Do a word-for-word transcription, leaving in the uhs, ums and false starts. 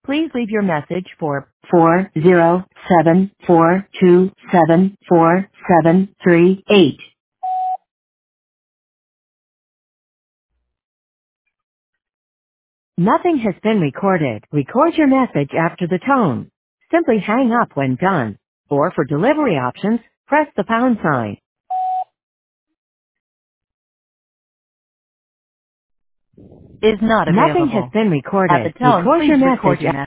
Please leave your message for four zero seven four two seven four seven three eight. Nothing has been recorded. Record your message after the tone. Simply hang up when done. Or for delivery options, press the pound sign. Is not Nothing has available. been At the recorded. tone, Record please your record message your message.